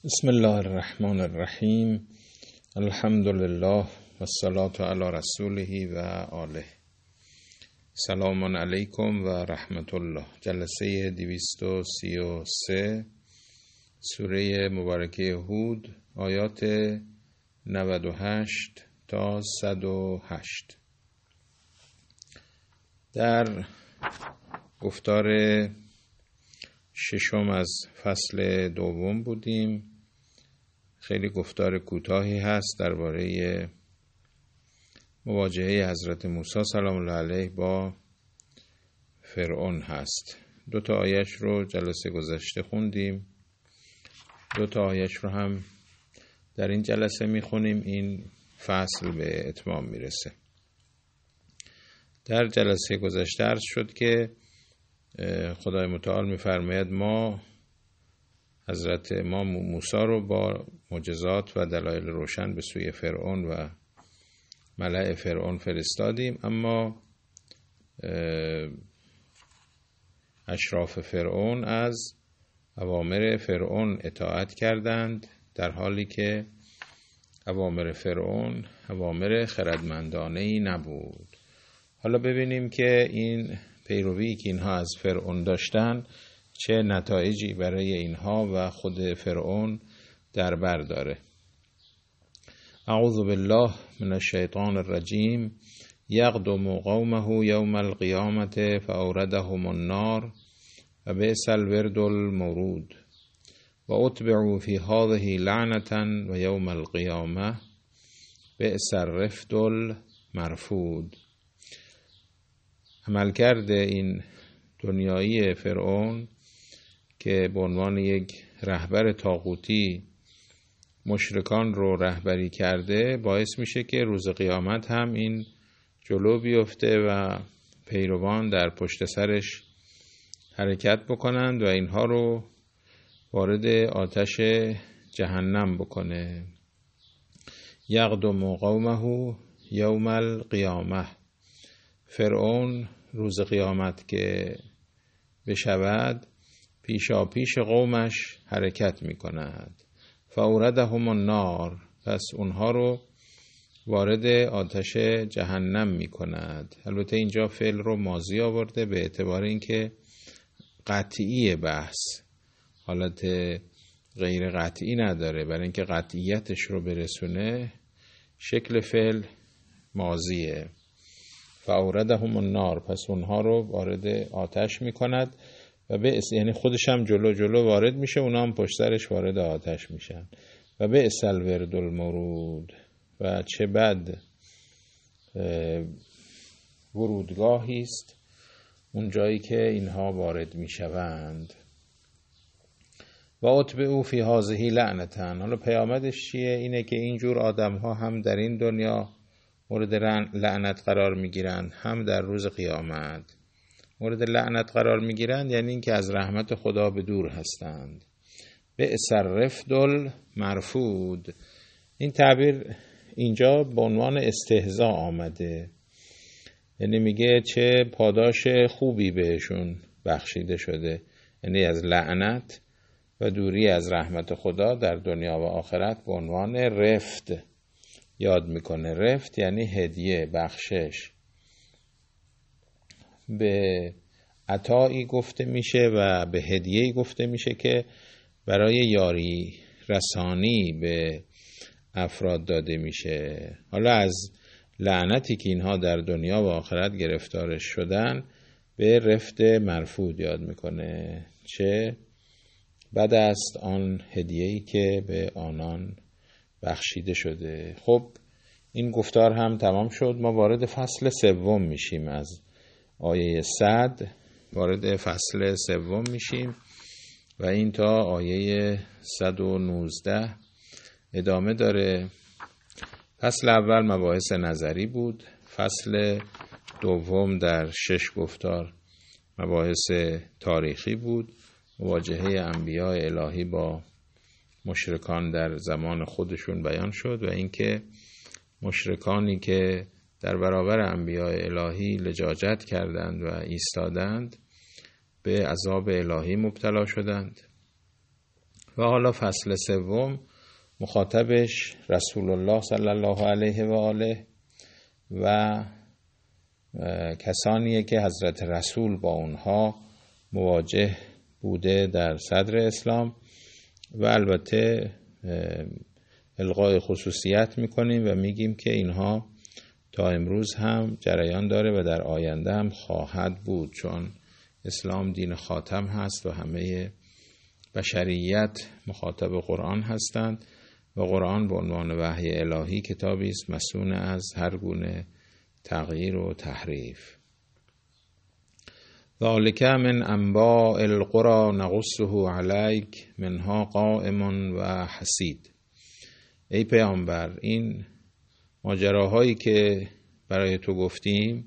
بسم الله الرحمن الرحیم. الحمد لله و الصلاة علی رسوله و آله. سلام علیکم و رحمت الله. جلسه 233 سوره مبارکه هود، آیات 98 تا 108. در گفتار ششم از فصل دوم بودیم. خیلی گفتار کوتاهی هست درباره مواجهه حضرت موسی سلام الله علیه با فرعون هست. 2 آیش رو جلسه گذشته خوندیم، 2 آیش رو هم در این جلسه میخونیم. این فصل به اتمام میرسه. در جلسه گذشته عرض شد که خدای متعال میفرماید حضرت ما موسی رو با معجزات و دلایل روشن به سوی فرعون و ملأ فرعون فرستادیم، اما اشراف فرعون از اوامر فرعون اطاعت کردند، در حالی که اوامر فرعون اوامر خردمندانه‌ای نبود. حالا ببینیم که این پیروی که اینها از فرعون داشتن چه نتایجی برای اینها و خود فرعون در بر داره. اعوذ بالله من الشیطان الرجیم. یقدم قومه یوم القیامة فاوردهم النار و بئس الورد المورود و اتبعوا فی هذه لعنة و یوم القیامة بئس الرفد المرفود. عملکرد این دنیایی فرعون که به عنوان یک رهبر طاغوتی مشرکان رو رهبری کرده، باعث میشه که روز قیامت هم این جلو بیفته و پیروان در پشت سرش حرکت بکنند و اینها رو وارد آتش جهنم بکنه. یقدم قومه یوم القیامه. فرعون روز قیامت که بشود پیشا پیش قومش حرکت می کند. فاوردهم النار. پس اونها رو وارد آتش جهنم می کند. البته اینجا فعل رو ماضی آورده به اعتبار اینکه قطعی بحث، حالت غیر قطعی نداره. برای اینکه قطعیتش رو برسونه شکل فعل ماضیه. فاوردهم النار. پس اونها رو وارد آتش می کند و یعنی خودش هم جلو وارد میشه، اونا هم پشت سرش وارد آتش میشن. و بئس الورد المورود. و چه بد ورودگاهی است اون جایی که اینها وارد میشوند. و اتبعوا فی هذه لعنة. حالا پیامدش چیه؟ اینه که اینجور آدم ها هم در این دنیا مورد لعنت قرار میگیرند، هم در روز قیامت مورد لعنت قرار میگیرند، یعنی اینکه از رحمت خدا به دور هستند. بئس الرفد المرفود. این تعبیر اینجا به عنوان استهزاء آمده، یعنی میگه چه پاداش خوبی بهشون بخشیده شده، یعنی از لعنت و دوری از رحمت خدا در دنیا و آخرت به عنوان رفد یاد میکنه. رفد یعنی هدیه، بخشش. به عطایی گفته میشه و به هدیه‌ای گفته میشه که برای یاری رسانی به افراد داده میشه. حالا از لعنتی که اینها در دنیا و آخرت گرفتارش شدن به رفد مرفود یاد میکنه. چه بد است آن هدیه‌ای که به آنان بخشیده شده. خب این گفتار هم تمام شد. ما وارد فصل سوم میشیم. از آیه 100 وارد فصل سوم میشیم و این تا آیه 119 ادامه داره. فصل اول مباحث نظری بود. فصل دوم در 6 گفتار مباحث تاریخی بود. مواجهه انبیاء الهی با مشرکان در زمان خودشون بیان شد و اینکه مشرکانی که در برابر انبیاء الهی لجاجت کردند و ایستادند به عذاب الهی مبتلا شدند. و حالا فصل سوم مخاطبش رسول الله صلی الله علیه و آله و کسانیه که حضرت رسول با اونها مواجه بوده در صدر اسلام و البته القای خصوصیت میکنیم و میگیم که اینها تا امروز هم جریان داره و در آینده هم خواهد بود، چون اسلام دین خاتم هست و همه بشریت مخاطب قرآن هستند و قرآن به عنوان وحی الهی کتابی است مصون از هر گونه تغییر و تحریف. ذالک من انباء القری نقصه علیک منها قائم و حسید. ای پیامبر، این ماجراهایی که برای تو گفتیم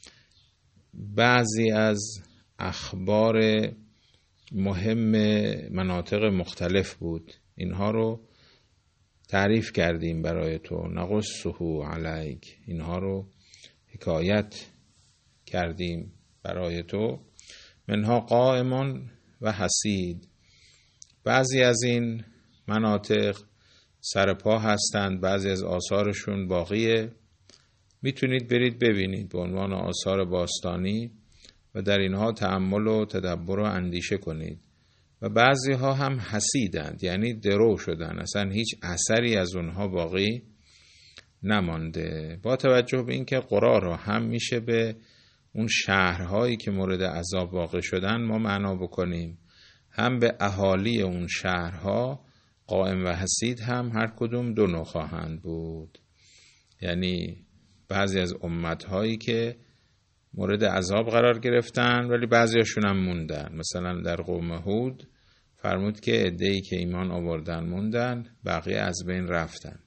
بعضی از اخبار مهم مناطق مختلف بود، اینها رو تعریف کردیم برای تو. نقصه علیک، اینها رو حکایت کردیم برای تو. منها قائم و حسید، بعضی از این مناطق سرپا هستند، بعضی از آثارشون باقیه، میتونید برید ببینید به عنوان آثار باستانی و در اینها تأمل و تدبر و اندیشه کنید. و بعضی ها هم حسیدند، یعنی درو شدن، اصلا هیچ اثری از اونها باقی نمانده. با توجه به اینکه قرا را هم میشه به اون شهرهایی که مورد عذاب واقع شدن ما معنا بکنیم، هم به اهالی اون شهرها قائم و حسید هم هر کدوم دو نوع خواهند بود. یعنی بعضی از امتهایی که مورد عذاب قرار گرفتن ولی بعضیاشون هم موندن. مثلا در قوم هود فرمود که عده‌ای که ایمان آوردن موندن، بقیه از بین رفتن.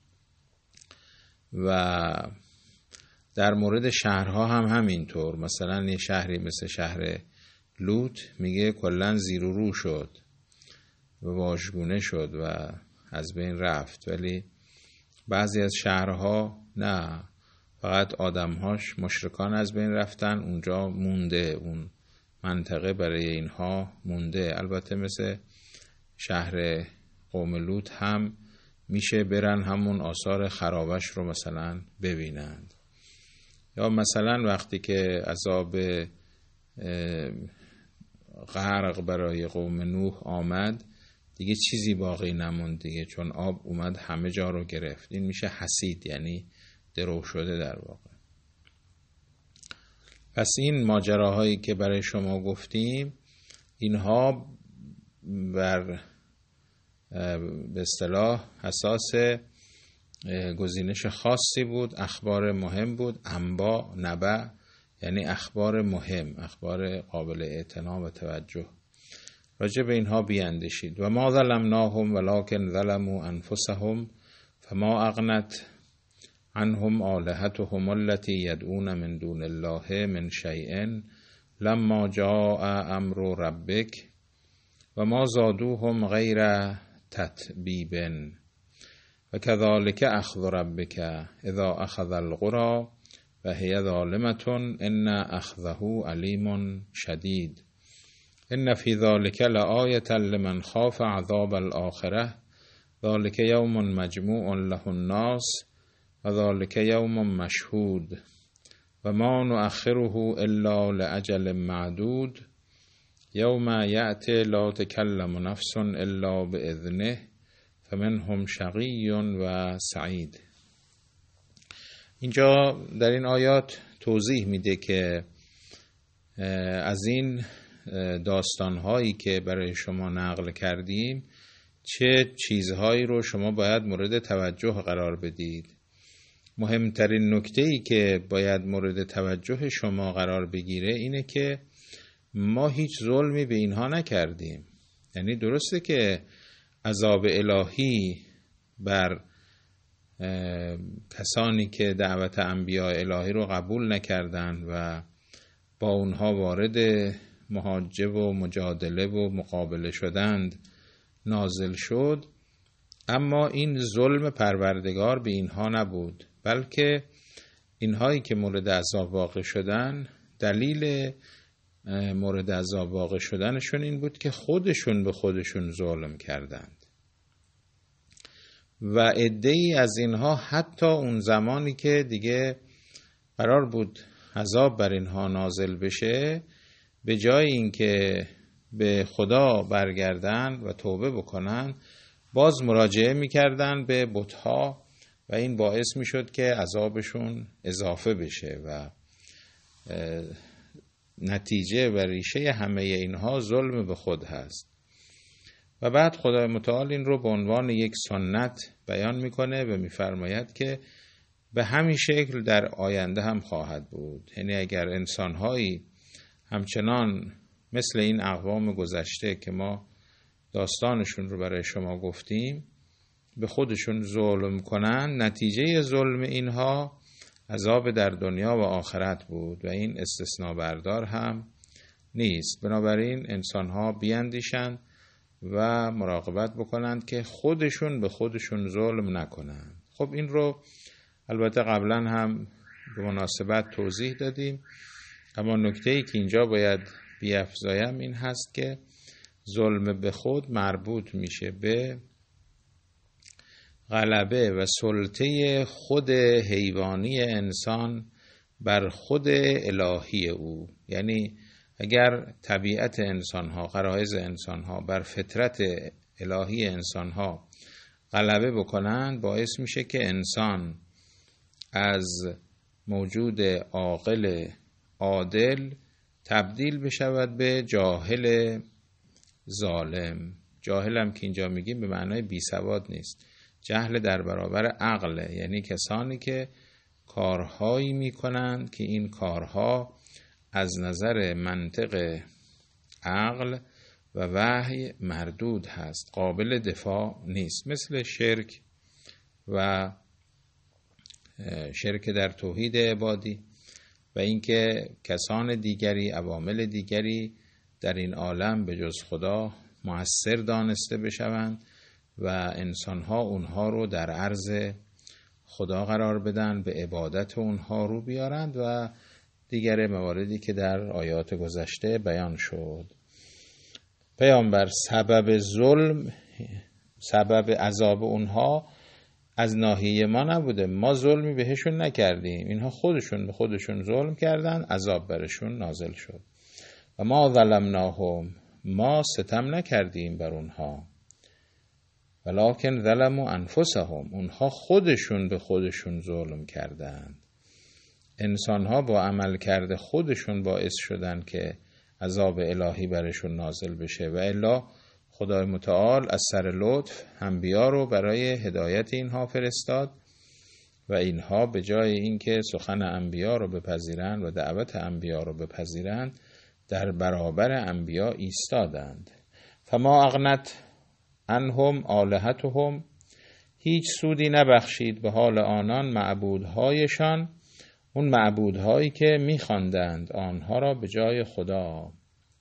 و در مورد شهرها هم همینطور. مثلا یه شهری مثل شهر لوط میگه کلن زیر و رو شد و واژگونه شد و از بین رفت، ولی بعضی از شهرها نه، فقط آدمهاش مشرکان از بین رفتن، اونجا مونده، اون منطقه برای اینها مونده. البته مثل شهر قوم لوط هم میشه برن همون آثار خرابش رو مثلا ببینند. یا مثلا وقتی که عذاب غرق برای قوم نوح آمد دیگه چیزی باقی نموند دیگه، چون آب اومد همه جا رو گرفت. این میشه حسید، یعنی درو شده در واقع. پس این ماجراهایی که برای شما گفتیم اینها بر به اصطلاح اساس گزینش خاصی بود، اخبار مهم بود. انباء، نبأ یعنی اخبار مهم، اخبار قابل اعتنا و توجه. راجع به اینها بیاندیشید. و ما ظلمناهم ولکن ظلموا انفسهم فما اغنت عنهم آلهتهم التي يدعون من دون الله من شيء لما جاء امر ربك و ما زادوهم غیر تتبیب و كذلك اخذ ربك اذا اخذ القرى و هي ظالمة ان اخذه علیم شدید ان فی ذلك لآیة لمن خاف عذاب الآخرة ذلك یوم مجموع له الناس و ذلك یوم مشهود و ما نؤخره الا لأجل معدود یوم یأتی لا تکلم نفس الا بإذنه فمنهم شقی و سعید. اینجا در این آیات توضیح میده که از این داستانهایی که برای شما نقل کردیم چه چیزهایی رو شما باید مورد توجه قرار بدید. مهمترین نکته‌ای که باید مورد توجه شما قرار بگیره اینه که ما هیچ ظلمی به اینها نکردیم. یعنی درسته که عذاب الهی بر کسانی که دعوت انبیاء الهی رو قبول نکردن و با اونها وارد محاجه و مجادله و مقابله شدند نازل شد، اما این ظلم پروردگار به اینها نبود، بلکه اینهایی که مورد عذاب واقع شدن دلیل مورد عذاب واقع شدنشون این بود که خودشون به خودشون ظلم کردند و عده‌ای از اینها حتی اون زمانی که دیگه قرار بود عذاب بر اینها نازل بشه، به جای اینکه به خدا برگردن و توبه بکنن، باز مراجعه میکردن به بت‌ها و این باعث میشد که عذابشون اضافه بشه و نتیجه و ریشه همه اینها ظلم به خود هست. و بعد خدای متعال این رو به عنوان یک سنت بیان میکنه و میفرماید که به همین شکل در آینده هم خواهد بود. یعنی اگر انسانهایی همچنان مثل این اقوام گذشته که ما داستانشون رو برای شما گفتیم به خودشون ظلم کنن، نتیجه ظلم اینها عذاب در دنیا و آخرت بود و این استثناء بردار هم نیست. بنابراین انسانها بیاندیشند و مراقبت بکنند که خودشون به خودشون ظلم نکنند. خب این رو البته قبلا هم به مناسبت توضیح دادیم، اما نکته‌ای که اینجا باید بیفزایم این هست که ظلم به خود مربوط میشه به غلبه و سلطه خود حیوانی انسان بر خود الهی او. یعنی اگر طبیعت انسانها، غرایز انسانها بر فطرت الهی انسانها غلبه بکنند، باعث میشه که انسان از موجود عاقل عادل تبدیل بشود به جاهل ظالم. جاهل هم که اینجا میگیم به معنای بی سواد نیست، جهل در برابر عقل، یعنی کسانی که کارهایی میکنند که این کارها از نظر منطق عقل و وحی مردود هست، قابل دفاع نیست، مثل شرک و شرک در توحید عبادی و اینکه کسان دیگری، عوامل دیگری در این عالم به جز خدا مؤثر دانسته بشوند و انسانها اونها رو در عرض خدا قرار بدن، به عبادت اونها رو بیارند و دیگر مواردی که در آیات گذشته بیان شد. پیامبر سبب ظلم، سبب عذاب اونها از ناحیه ما نبوده، ما ظلمی بهشون نکردیم، اینها خودشون به خودشون ظلم کردن، عذاب برشون نازل شد. و ما ظلمناهم، ما ستم نکردیم بر اونها، ولکن ظلموا انفسهم، اونها خودشون به خودشون ظلم کردند. انسانها با عمل کرده خودشون باعث شدن که عذاب الهی برشون نازل بشه و الا خدای متعال از سر لطف انبیا رو برای هدایت اینها فرستاد و اینها به جای اینکه سخن انبیا رو بپذیرند و دعوت انبیا رو بپذیرند، در برابر انبیا ایستادند. فما اغنت عنهم آلهتهم، هیچ سودی نبخشید به حال آنان معبودهایشان، اون معبودهایی که می‌خواندند آنها را به جای خدا.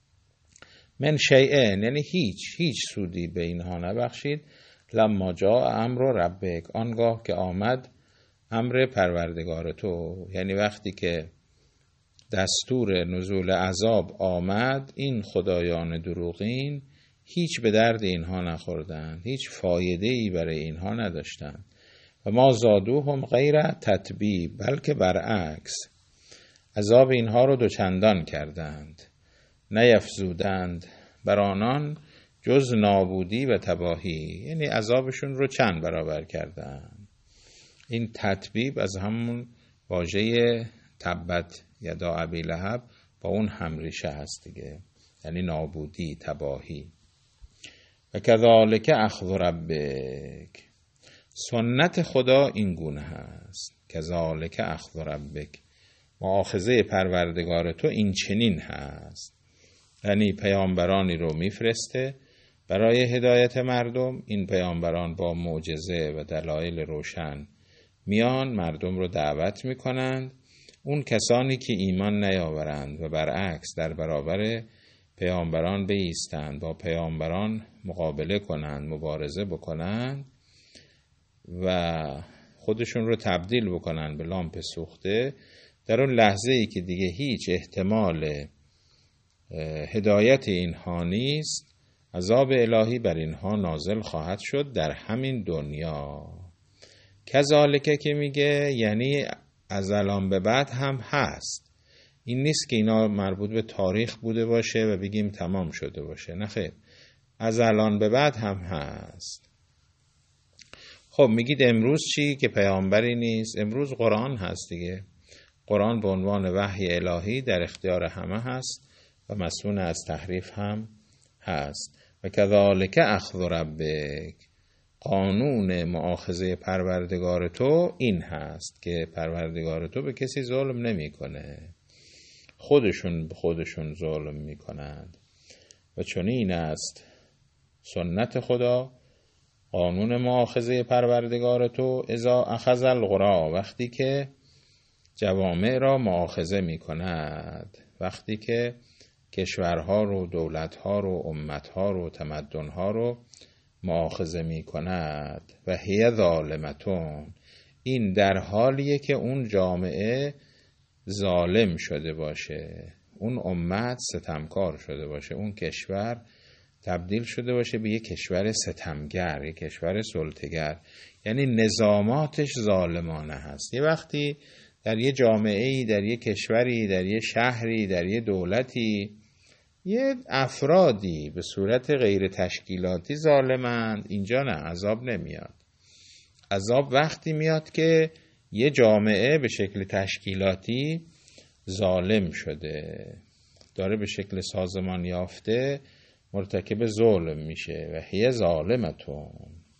من شیئن، یعنی هیچ سودی به اینها نبخشید. لما جاء امر ربک، آنگاه که آمد امر پروردگار تو، یعنی وقتی که دستور نزول عذاب آمد، این خدایان دروغین هیچ به درد اینها نخوردند، هیچ فایده‌ای برای اینها نداشتند. و ما زادوهم غیر تتبیب، بلکه برعکس عذاب اینها رو دوچندان کردند، نیفزودند بر آنان جز نابودی و تباهی، یعنی عذابشون رو چند برابر کردند. این تتبیب از همون واژه تبت یدا ابی لهب با اون همریشه هست دیگه، یعنی نابودی، تباهی. و کذالک اخذ ربک، سنت خدا این گونه هست. کذالک اخذ ربک، مؤاخذه پروردگار تو این چنین هست. یعنی پیامبرانی رو میفرسته برای هدایت مردم، این پیامبران با معجزه و دلایل روشن میان مردم رو دعوت میکنند. اون کسانی که ایمان نیاورند و برعکس در برابر پیامبران بایستند، با پیامبران مقابله کنند، مبارزه بکنند و خودشون رو تبدیل بکنند به لامپ سوخته، در اون لحظه ای که دیگه هیچ احتمال هدایت اینها نیست، عذاب الهی بر اینها نازل خواهد شد در همین دنیا. کذالک که میگه یعنی از الان به بعد هم هست. این نیست که اینا مربوط به تاریخ بوده باشه و بگیم تمام شده باشه، نه خیر، از الان به بعد هم هست. خب میگید امروز چی که پیامبری نیست؟ امروز قرآن هست دیگه. قرآن به عنوان وحی الهی در اختیار همه هست و مسئول از تحریف هم هست. و کذالک اخذ ربک، قانون مؤاخذه پروردگار تو این هست که پروردگار تو به کسی ظلم نمیکنه، خودشون به خودشون ظلم میکنند. و چون این است سنت خدا، قانون مؤاخذه پروردگار تو، اذا اخذ القری، وقتی که جوامع را مؤاخذه میکند، وقتی که کشورها رو، دولتها رو، امتها رو، تمدنها رو مؤاخذه میکند. و هی ظالمتون، این در حالیه که اون جامعه ظالم شده باشه، اون امت ستمکار شده باشه، اون کشور تبدیل شده باشه به یک کشور ستمگر، یک کشور سلطه‌گر، یعنی نظاماتش ظالمانه هست. یه وقتی در یه جامعه‌ای، در یه کشوری، در یه شهری، در یه دولتی، یه افرادی به صورت غیر تشکیلاتی ظالمند، اینجا نه، عذاب نمیاد. عذاب وقتی میاد که یه جامعه به شکل تشکیلاتی ظالم شده، داره به شکل سازمان یافته مرتکب ظلم میشه. و هی ظالمتون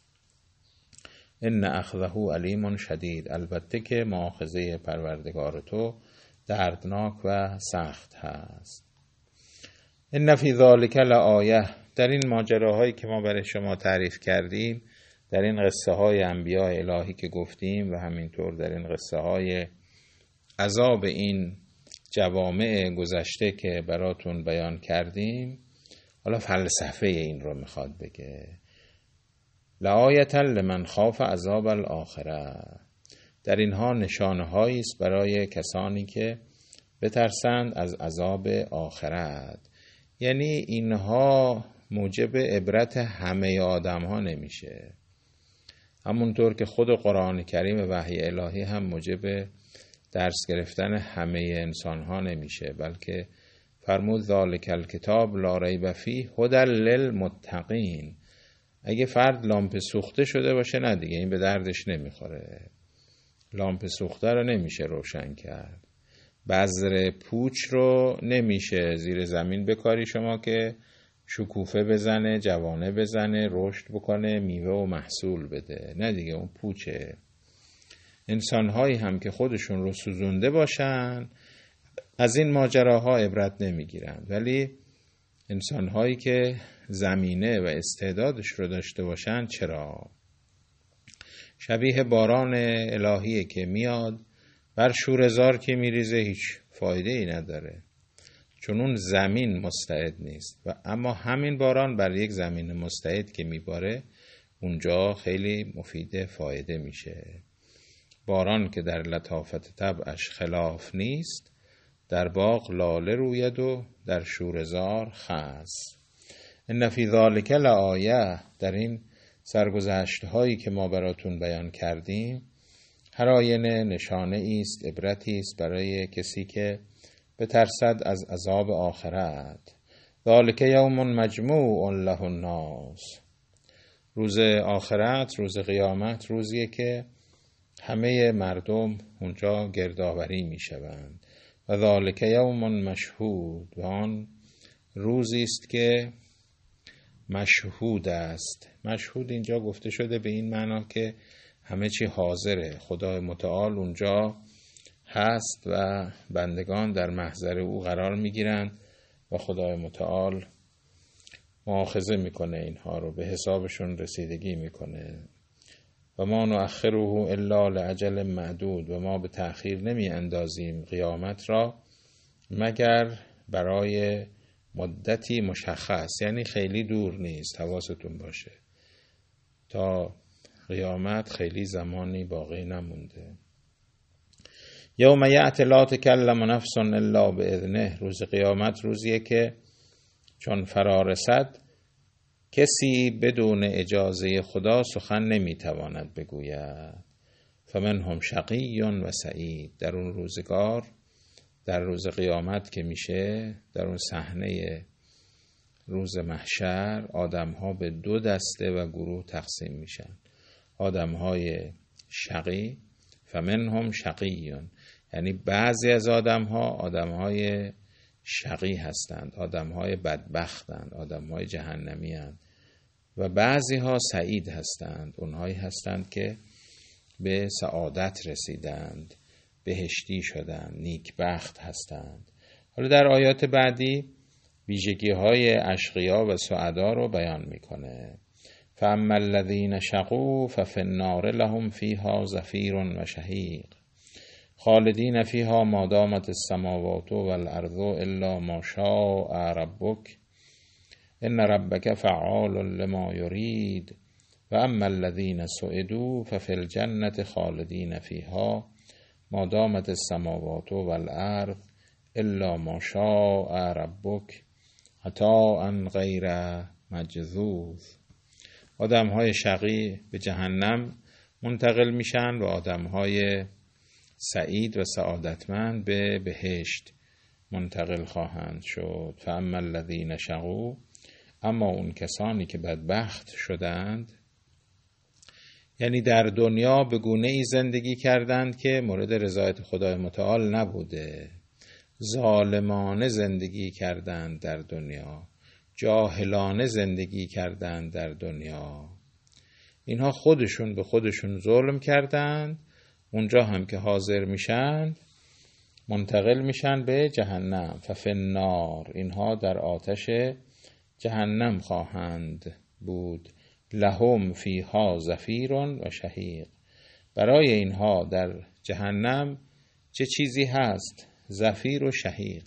ان اخذه علیم شدید، البته که مؤاخذه پروردگار تو دردناک و سخت هست. ان فی ذلک لآیه، در این ماجراهایی که ما برای شما تعریف کردیم، در این قصه های انبیاء الهی که گفتیم و همینطور در این قصه های عذاب این جوامع گذشته که براتون بیان کردیم، حالا فلسفه این رو میخواد بگه. لآیة لمن خاف عذاب الاخره، در اینها نشانه هایی است برای کسانی که بترسند از عذاب آخرت. یعنی اینها موجب عبرت همه آدم ها نمیشه، همونطور که خود قرآن کریم وحی الهی هم موجب درس گرفتن همه انسان ها نمیشه، بلکه فرمود ذالک الکتاب لا ریب فیه هدی للمتقین. اگه فرد لامپ سوخته شده باشه، نه دیگه این به دردش نمیخوره، لامپ سوخته رو نمیشه روشن کرد. بذر پوچ رو نمیشه زیر زمین بکاری شما که شکوفه بزنه، جوانه بزنه، رشد بکنه، میوه و محصول بده، نه دیگه اون پوچه. انسانهایی هم که خودشون رو سوزونده باشن از این ماجراها عبرت نمیگیرن، ولی انسانهایی که زمینه و استعدادش رو داشته باشن چرا؟ شبیه باران الهیه که میاد بر شوره‌زار که میریزه هیچ فایده ای نداره، چون اون زمین مستعد نیست. و اما همین باران بر یک زمین مستعد که میباره اونجا خیلی مفید فایده میشه. باران که در لطافت طبعش خلاف نیست، در باغ لاله روید و در شوره‌زار خس. ان فی ذلک لآیه، در این سرگذشت هایی که ما براتون بیان کردیم هر آینه نشانه است، عبرتی است برای کسی که بترسد از عذاب آخرت. ذلک یوم مجموع له الناس، روز آخرت، روز قیامت، روزیه که همه مردم اونجا گردآوری میشوند. و ذلک یوم مشهود، و آن روزی است که مشهود است. مشهود اینجا گفته شده به این معنا که همه چی حاضره، خدای متعال اونجا هست و بندگان در محضر او قرار میگیرند و خدای متعال مؤاخذه میکنه، اینها رو به حسابشون رسیدگی میکنه. و ما نؤخره الا لاجل معدود، و ما به تأخیر نمی اندازیم قیامت را مگر برای مدتی مشخص، یعنی خیلی دور نیست، حواستون باشه تا قیامت خیلی زمانی باقی نمونده. یوم یأتی لا تکلم نفس الا باذنه، روز قیامت روزیه که چون فرا رسد کسی بدون اجازه خدا سخن نمیتواند بگوید. فمنهم شقی و سعید. در اون روزگار، در روز قیامت که میشه، در اون صحنه روز محشر، آدم ها به دو دسته و گروه تقسیم میشن. آدم های شقی، فمنهم شقیون، یعنی بعضی از آدم های شقی هستند، آدم های بدبختند، آدم های جهنمی هستند، و بعضی ها سعید هستند، اونهایی هستند که به سعادت رسیدند، بهشتی شدند، نیکبخت هستند. حالا در آیات بعدی ویژگی های اشقیا و سعدا رو بیان میکنه. فاما الذین شقوا ففی النار لهم فیها زفیر و شهیق خالدین فیها ما دامت السماوات والارض الا ما شاء ربک ان ربک فعال لما یرید و اما الذین سعدوا ففی الجنة خالدین فیها ما دامت السماوات والارض الا ما شاء ربک عطاء غیر مجذوذ. آدم های شقی به جهنم منتقل میشن و آدم های سعید و سعادتمند به بهشت منتقل خواهند شد. فاما الذین شقوا، اما اون کسانی که بدبخت شدند، یعنی در دنیا به گونه‌ای زندگی کردند که مورد رضایت خدای متعال نبوده، ظالمانه زندگی کردند در دنیا، جاهلانه زندگی کردند در دنیا، اینها خودشون به خودشون ظلم کردند. اونجا هم که حاضر میشن منتقل میشن به جهنم. ففی النار، اینها در آتش جهنم خواهند بود. لهم فیها زفیر و شهیق، برای اینها در جهنم چه چیزی هست؟ زفیر و شهیق.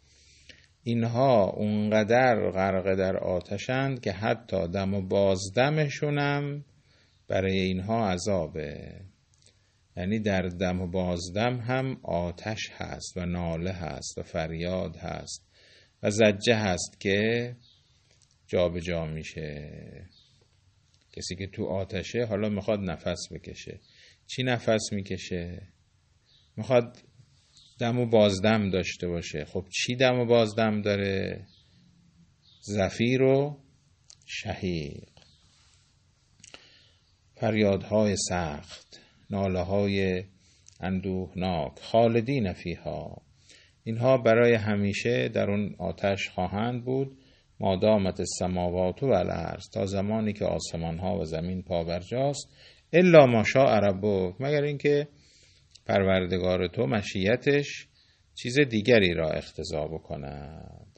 اینها اونقدر غرق در آتشند که حتی دم و بازدمشونم برای اینها عذابه. یعنی در دم و بازدم هم آتش هست و ناله هست و فریاد هست و زجه هست که جا به جا میشه. کسی که تو آتشه حالا میخواد نفس بکشه، چی نفس میکشه؟ میخواد دم و بازدم داشته باشه. خب چی دم و بازدم داره؟ زفیر و شهیق، فریادهای سخت، ناله‌های اندوهناک. خالدین فیها، اینها برای همیشه در اون آتش خواهند بود. ما دامت السماوات والارض، تا زمانی که آسمان ها و زمین پابرجاست. الا ما شاء ربک، مگر اینکه پروردگار تو مشیتش چیز دیگری را اقتضا بکند.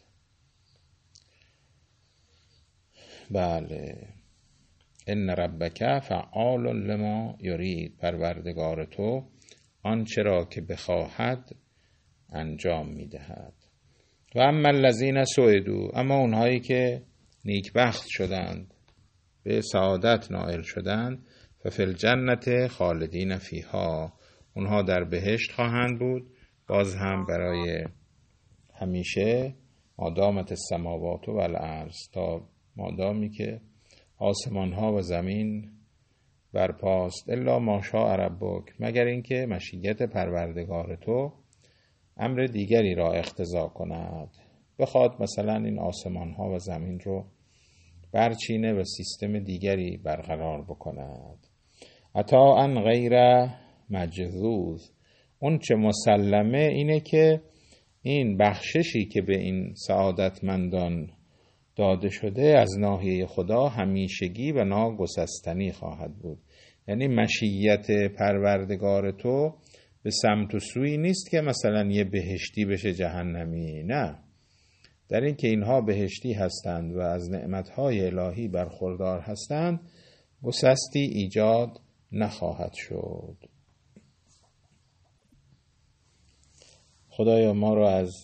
بله، ان ربک فعال لما یرید، پروردگار تو آنچه را که بخواهد انجام میدهد. و اما الذین سعدوا، اما اونهایی که نیکبخت شدند، به سعادت نائل شدند، ففی الجنة خالدین فیها، اونها در بهشت خواهند بود، باز هم برای همیشه. مادامت السماوات والارض، تا مادامی که آسمان ها و زمین برپاست. الا ما شاء ربک، مگر اینکه مشیت پروردگار تو امر دیگری را اقتضا کند، بخواد مثلا این آسمان ها و زمین رو برچینه و سیستم دیگری برقرار بکند. عطاء غیر مجذوذ، اون چه مسلمه اینه که این بخششی که به این سعادتمندان داده شده از ناحیه خدا همیشگی و ناگسستنی خواهد بود. یعنی مشیت پروردگار تو به سمت و سوی نیست که مثلا یه بهشتی بشه جهنمی، نه، در این که اینها بهشتی هستند و از نعمتهای الهی برخوردار هستند، گسستی ایجاد نخواهد شد. خدایا ما را از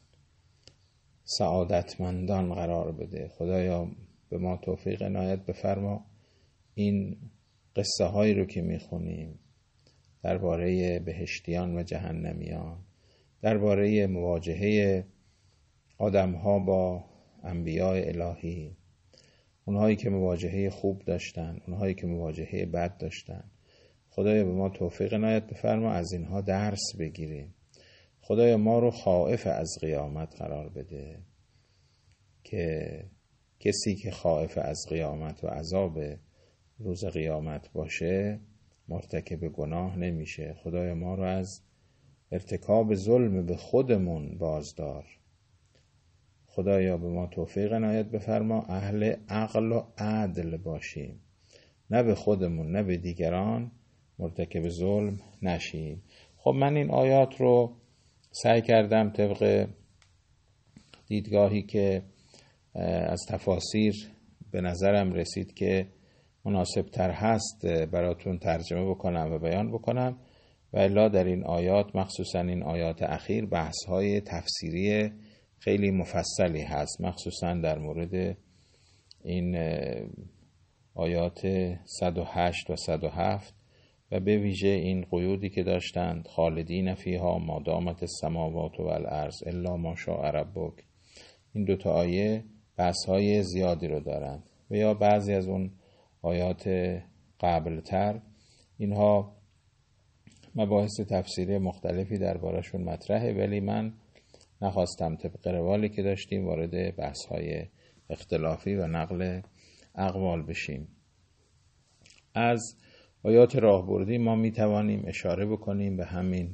سعادتمندان قرار بده. خدایا به ما توفیق عنایت بفرما این قصه هایی رو که میخونیم درباره بهشتیان و جهنمیان، درباره مواجهه آدم‌ها با انبیاء الهی، اونهایی که مواجهه خوب داشتن، اونهایی که مواجهه بد داشتن. خدایا به ما توفیق عنایت بفرما از اینها درس بگیریم. خدایا ما رو خائف از قیامت قرار بده که کسی که خائف از قیامت و عذاب روز قیامت باشه مرتکب گناه نمیشه. خدایا ما رو از ارتکاب ظلم به خودمون بازدار. خدایا به ما توفیق عنایت بفرما اهل عقل و عدل باشیم، نه به خودمون نه به دیگران مرتکب ظلم نشیم. خب من این آیات رو سعی کردم طبق دیدگاهی که از تفاسیر به نظرم رسید که مناسب تر هست براتون ترجمه بکنم و بیان بکنم، و الا در این آیات، مخصوصا این آیات اخیر، بحث‌های تفسیری خیلی مفصلی هست، مخصوصا در مورد این آیات 108 و 107 و به ویژه این قیودی که داشتند خالدین فیها ما دامت السماوات و الارض الا ما شاء ربک. این دوتا آیه بحث‌های زیادی رو دارند و یا بعضی از اون آیات قبلتر اینها مباحث تفسیری مختلفی دربارشون مطرحه، ولی من نخواستم طبق روالی که داشتیم وارد بحث‌های اختلافی و نقل اقوال بشیم. از آیات راهبردی ما میتوانیم اشاره بکنیم به همین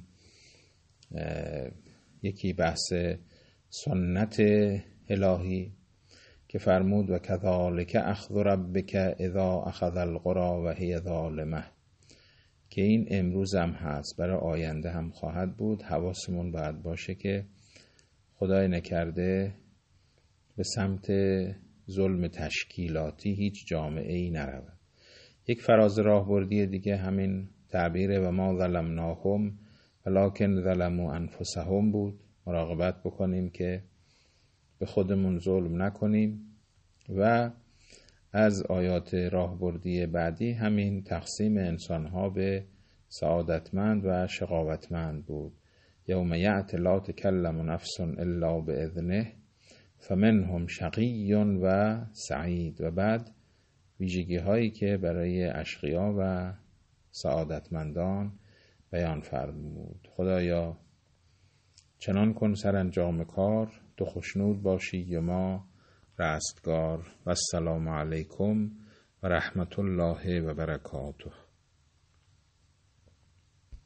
یکی بحث سنت الهی که فرمود و کذالک اخذ ربک اذا اخذ القری و هی ظالمه، که این امروز هم هست، برای آینده هم خواهد بود. حواسمون باید باشه که خدای نکرده به سمت ظلم تشکیلاتی هیچ جامعه‌ای نرود. یک فراز راهبردی دیگه همین تعبیر و ما ظلمناهم ولکن ظلموا انفسهم بود. مراقبت بکنیم که به خودمون ظلم نکنیم. و از آیات راهبردی بعدی همین تقسیم انسانها به سعادتمند و شقاوتمند بود. یوم یأتی لا تکلم نفس الا باذنه فمنهم شقی و سعید. و بعد ویژگی هایی که برای اشقیا و سعادتمندان بیان فرمود. خدایا چنان کن سرانجام کار تو خوشنود باشی و ما رستگار. و السلام علیکم و رحمت الله و برکاته.